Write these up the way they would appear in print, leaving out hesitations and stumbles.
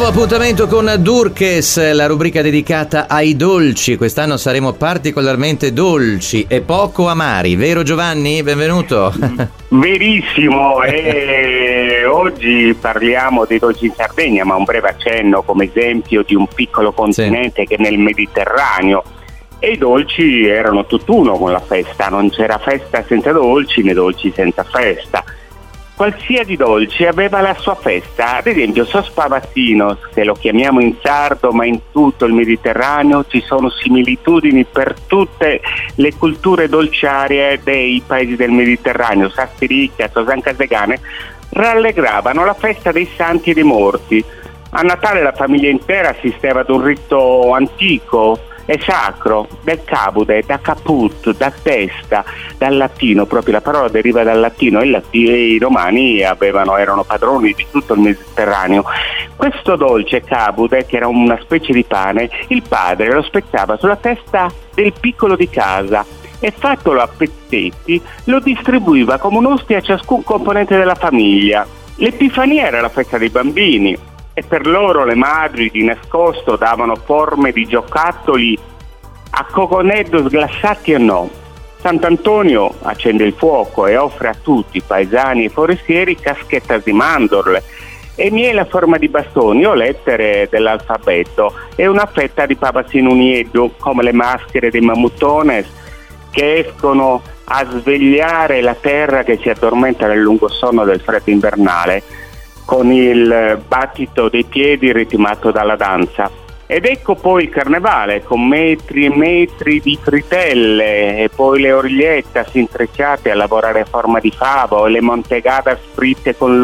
Nuovo appuntamento con Durkes, la rubrica dedicata ai dolci. Quest'anno saremo particolarmente dolci e poco amari, vero Giovanni? Benvenuto. Verissimo, e oggi parliamo dei dolci in Sardegna, ma un breve accenno come esempio di un piccolo continente che è nel Mediterraneo. E i dolci erano tutt'uno con la festa, non c'era festa senza dolci né dolci senza festa. Qualsiasi dolce aveva la sua festa, ad esempio sos pavassinos, che lo chiamiamo in sardo, ma in tutto il Mediterraneo ci sono similitudini per tutte le culture dolciarie dei paesi del Mediterraneo. Sastiricchia, Sosancasegane rallegravano la festa dei santi e dei morti. A Natale la famiglia intera assisteva ad un rito antico e sacro del cabude, da caput, da testa, dal latino, proprio la parola deriva dal latino e i romani erano padroni di tutto il Mediterraneo. Questo dolce cabude, che era una specie di pane, il padre lo spezzava sulla testa del piccolo di casa e fatolo a pezzetti lo distribuiva come un'ostia a ciascun componente della famiglia. L'Epifania era la festa dei bambini e per loro le madri di nascosto davano forme di giocattoli a coconeddo sglassati e no. Sant'Antonio accende il fuoco e offre a tutti, paesani e forestieri, caschettas di mandorle e miele a forma di bastoni o lettere dell'alfabeto e una fetta di pavassino unieddu, come le maschere dei mammutones che escono a svegliare la terra che si addormenta nel lungo sonno del freddo invernale, con il battito dei piedi ritmato dalla danza. Ed ecco poi il carnevale con metri e metri di fritelle e poi le origliettas intrecciate a lavorare a forma di favo e le montegadas fritte con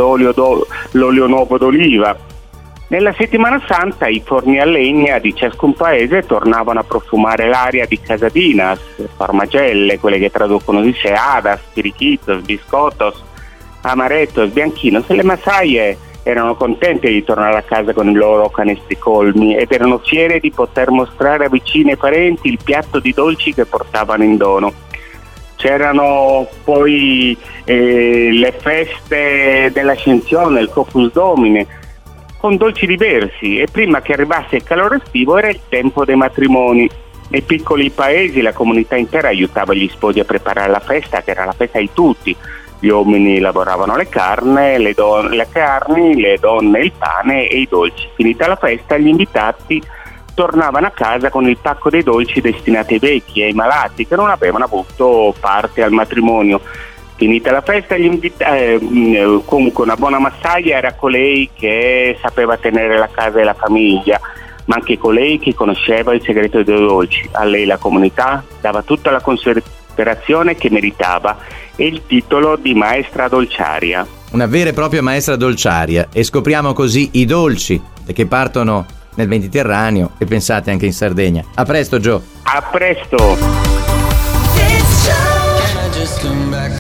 l'olio nuovo d'oliva. Nella settimana santa i forni a legna di ciascun paese tornavano a profumare l'aria di casadinas, formagelle, quelle che traducono di seadas, piriquitos, biscottos, amarettos, bianchinos, e le massaie erano contente di tornare a casa con i loro canestri colmi ed erano fiere di poter mostrare a vicini e parenti il piatto di dolci che portavano in dono. C'erano poi le feste dell'Ascensione, il Corpus Domini, con dolci diversi, e prima che arrivasse il calore estivo era il tempo dei matrimoni. Nei piccoli paesi la comunità intera aiutava gli sposi a preparare la festa, che era la festa di tutti. Gli uomini lavoravano le carni, le donne il pane e i dolci. Finita la festa, gli invitati tornavano a casa con il pacco dei dolci destinati ai vecchi e ai malati che non avevano avuto parte al matrimonio. Finita la festa, comunque una buona massaia era colei che sapeva tenere la casa e la famiglia, ma anche colei che conosceva il segreto dei dolci. A lei la comunità dava tutta la considerazione che meritava e il titolo di maestra dolciaria. Una vera e propria maestra dolciaria, e scopriamo così i dolci che partono nel Mediterraneo e pensate anche in Sardegna. A presto Gio! A presto!